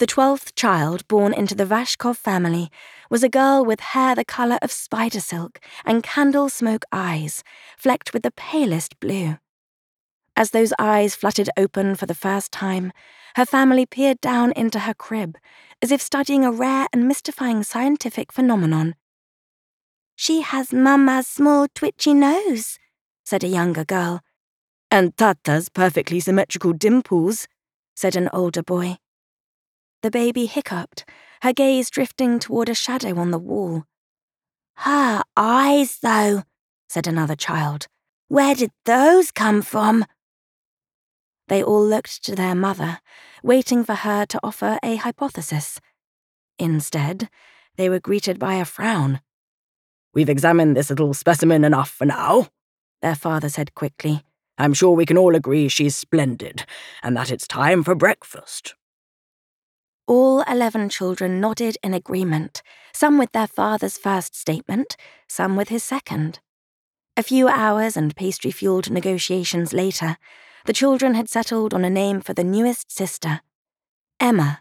The 12th child born into the Vashkov family was a girl with hair the colour of spider silk and candle smoke eyes, flecked with the palest blue. As those eyes fluttered open for the first time, her family peered down into her crib, as if studying a rare and mystifying scientific phenomenon. "She has Mama's small twitchy nose," said a younger girl. "And Tata's perfectly symmetrical dimples," said an older boy. The baby hiccuped, her gaze drifting toward a shadow on the wall. "Her eyes, though," said another child. "Where did those come from?" They all looked to their mother, waiting for her to offer a hypothesis. Instead, they were greeted by a frown. "We've examined this little specimen enough for now," their father said quickly. "I'm sure we can all agree she's splendid, and that it's time for breakfast." All 11 children nodded in agreement, some with their father's first statement, some with his second. A few hours and pastry-fueled negotiations later, the children had settled on a name for the newest sister, Emma.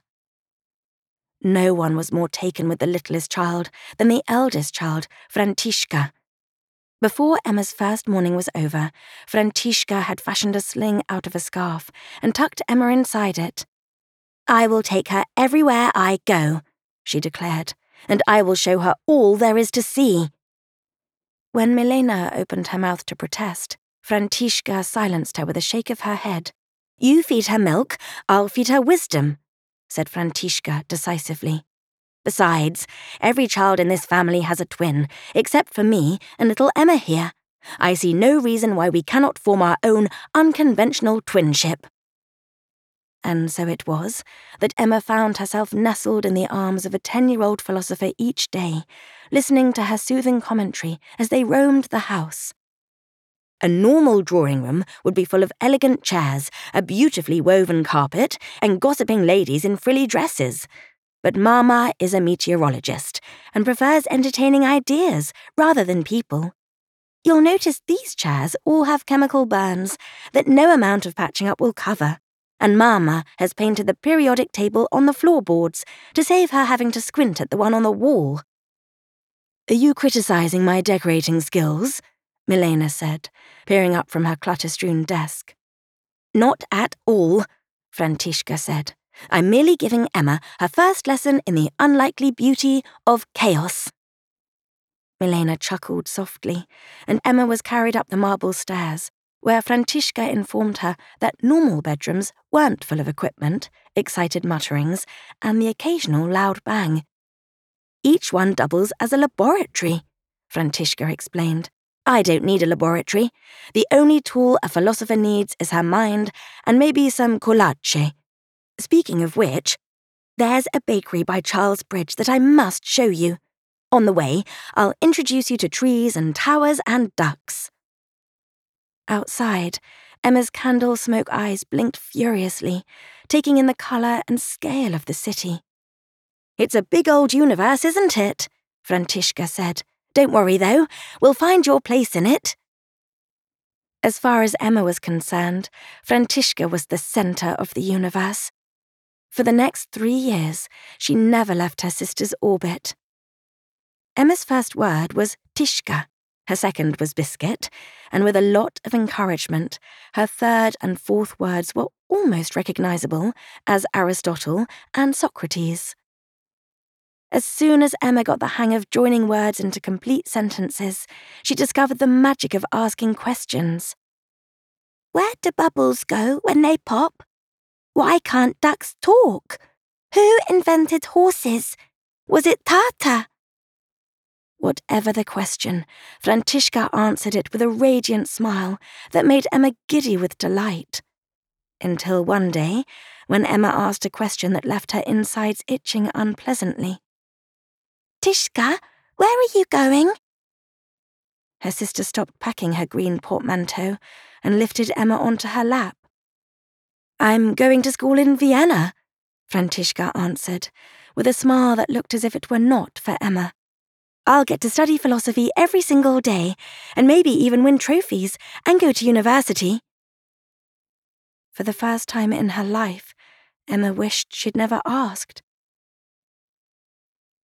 No one was more taken with the littlest child than the eldest child, Františka. Before Emma's first morning was over, Františka had fashioned a sling out of a scarf and tucked Emma inside it. "I will take her everywhere I go," she declared, "and I will show her all there is to see." When Milena opened her mouth to protest, Františka silenced her with a shake of her head. "You feed her milk, I'll feed her wisdom," said Františka decisively. "Besides, every child in this family has a twin, except for me and little Emma here. I see no reason why we cannot form our own unconventional twinship." And so it was that Emma found herself nestled in the arms of a 10-year-old philosopher each day, listening to her soothing commentary as they roamed the house. A normal drawing room would be full of elegant chairs, a beautifully woven carpet, and gossiping ladies in frilly dresses. But Mama is a meteorologist and prefers entertaining ideas rather than people. You'll notice these chairs all have chemical burns that no amount of patching up will cover, and Mama has painted the periodic table on the floorboards to save her having to squint at the one on the wall. "Are you criticizing my decorating skills?" Milena said, peering up from her clutter-strewn desk. "Not at all," Františka said. "I'm merely giving Emma her first lesson in the unlikely beauty of chaos." Milena chuckled softly, and Emma was carried up the marble stairs, where Františka informed her that normal bedrooms weren't full of equipment, excited mutterings, and the occasional loud bang. "Each one doubles as a laboratory," Františka explained. "I don't need a laboratory. The only tool a philosopher needs is her mind and maybe some kolache. Speaking of which, there's a bakery by Charles Bridge that I must show you. On the way, I'll introduce you to trees and towers and ducks." Outside, Emma's candle smoke eyes blinked furiously, taking in the colour and scale of the city. "It's a big old universe, isn't it?" Františka said. "Don't worry, though. We'll find your place in it." As far as Emma was concerned, Františka was the centre of the universe. For the next 3 years, she never left her sister's orbit. Emma's first word was Tishka, her second was biscuit, and with a lot of encouragement, her third and fourth words were almost recognisable as Aristotle and Socrates. As soon as Emma got the hang of joining words into complete sentences, she discovered the magic of asking questions. "Where do bubbles go when they pop? Why can't ducks talk? Who invented horses? Was it Tata?" Whatever the question, Františka answered it with a radiant smile that made Emma giddy with delight. Until one day, when Emma asked a question that left her insides itching unpleasantly. "Tishka, where are you going?" Her sister stopped packing her green portmanteau and lifted Emma onto her lap. "I'm going to school in Vienna," Františka answered, with a smile that looked as if it were not for Emma. "I'll get to study philosophy every single day, and maybe even win trophies and go to university." For the first time in her life, Emma wished she'd never asked.